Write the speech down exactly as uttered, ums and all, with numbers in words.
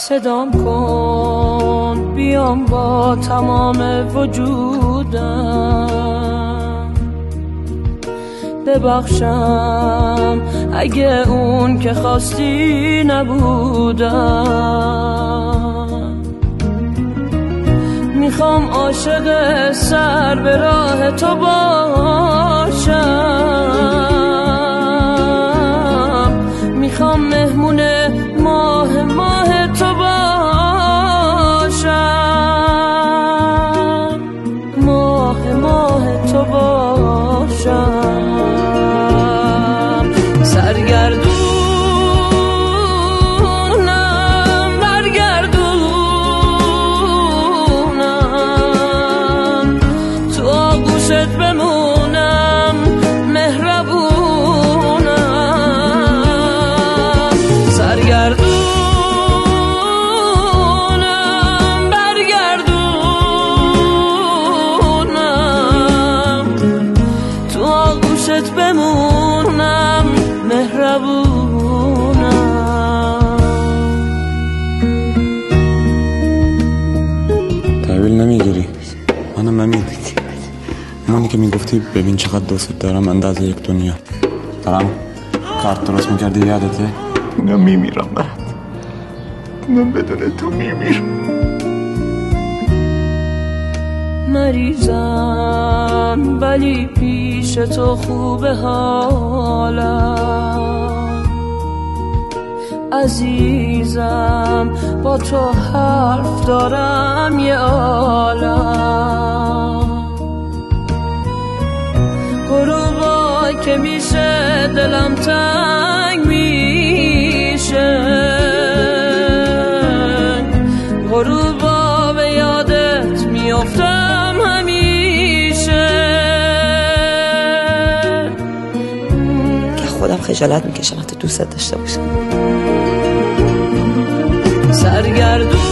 صدام کن بیام با تمام وجودم، ببخشم اگه اون که خواستی نبودم. میخوام عاشق سر به راه تو باشم، میخوام مهمون ماه ماه تو باشم، ماه ماه تو باشم. سرگردونم برگردونم، تو آغوشت بمونم مهربونم. سرگردونم بمونم مهربونم. تحویل نمیگیری؟ منم امین، همونی که میگفتی ببین چقدر دوست دارم اندازه یک دنیا. دارم کارت درست میکردی یادته؟ اینا میمیرم برات، من بدون تو میمیرم. مریضم ولی پیش تو خوبه حالم، عزیزم با تو حرف دارم یه عالم. غروبا که میشه دلم تنگ میشه، غروبا به یادت میافتم همیشه. که خودم خجالت میکشم حتی دوستت داشته باشم. سرگردون